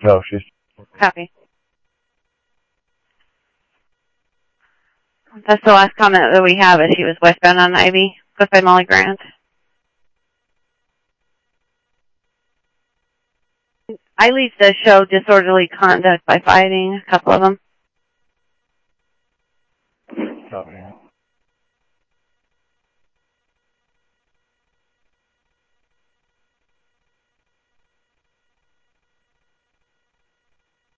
No, she's... Copy. That's the last comment that we have, is she was westbound on Ivy, goes by Molly Grant. Eileen's does show disorderly conduct by fighting, a couple of them. Copy.